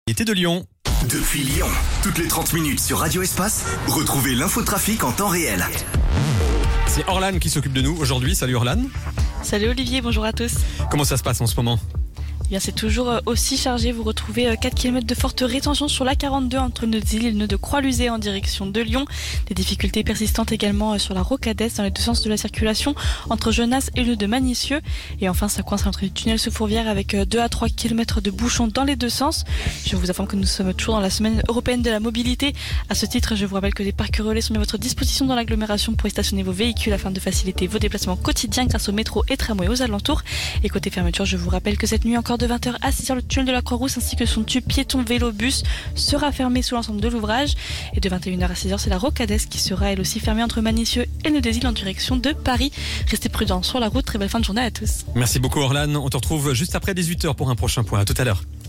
Était de Lyon. Depuis Lyon, toutes les 30 minutes sur Radio Espace, retrouvez l'infotrafic en temps réel. C'est Orlan qui s'occupe de nous aujourd'hui. Salut Orlan. Salut Olivier, bonjour à tous. Comment ça se passe en ce moment ? Bien, c'est toujours aussi chargé. Vous retrouvez 4 km de forte rétention sur la 42 entre Neuzil et le nœud de Croix-Luzet en direction de Lyon. Des difficultés persistantes également sur la Rocadès dans les deux sens de la circulation entre Genasse et le nœud de Manicieux. Et enfin, ça coince entre les tunnels sous Fourvière avec 2 à 3 km de bouchons dans les deux sens. Je vous informe que nous sommes toujours dans la semaine européenne de la mobilité. À ce titre, je vous rappelle que des parcs relais sont mis à votre disposition dans l'agglomération pour y stationner vos véhicules afin de faciliter vos déplacements quotidiens grâce au métro et tramway aux alentours. Et côté fermeture, je vous rappelle que cette nuit encore de 20h à 6h, le tunnel de la Croix-Rousse ainsi que son tube piéton vélo-bus sera fermé sous l'ensemble de l'ouvrage. Et de 21h à 6h, c'est la Rocadès qui sera elle aussi fermée entre Manicieux et Neuzil en direction de Paris. Restez prudents sur la route. Très belle fin de journée à tous. Merci beaucoup Orlan. On te retrouve juste après 18h pour un prochain point. À tout à l'heure.